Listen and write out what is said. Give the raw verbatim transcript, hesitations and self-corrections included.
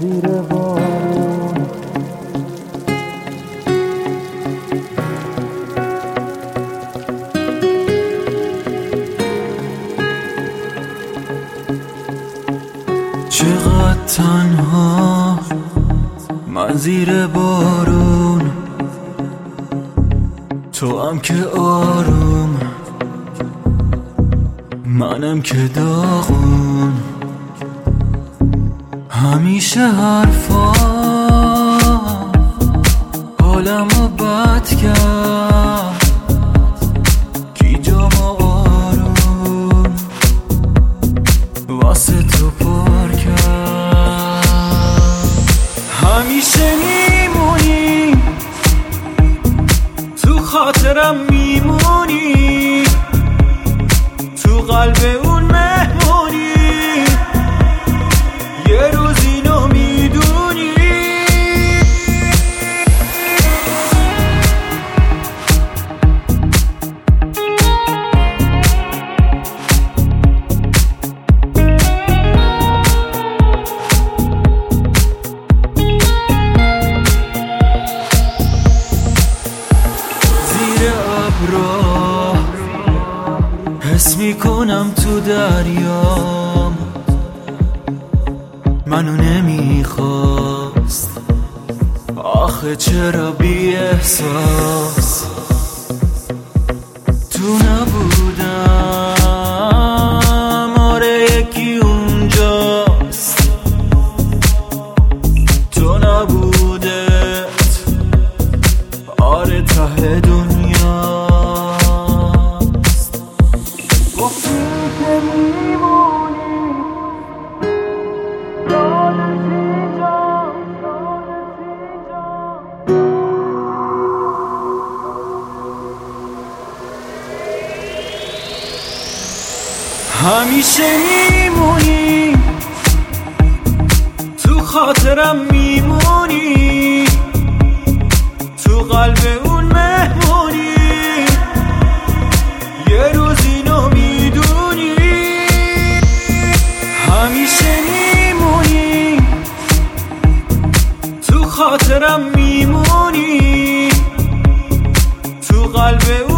زیر بارون. چقدر تنها من زیر بارون، تو هم که آروم، منم که داغون. همیشه حرفا حالمو بد کرد، گیجامو آروم واسه تو پر کرد. همیشه میمونی تو خاطرم، میمونی تو قلب اون مهمونی. یه روز اینو میدونی. زیر ابرا حس میکنم تو دریام، منو نمیخواست آخه چرا بی احساس. تو نبودم آره یکی اونجاست، تو نبودت آره ته دنیاست. گفتی که میمونی یادت اینجا، همیشه میمونی تو خاطرم، میمونی تو قلب اون مهمونی. یه روز اینو میدونی. همیشه میمونی تو خاطرم، میمونی تو قلب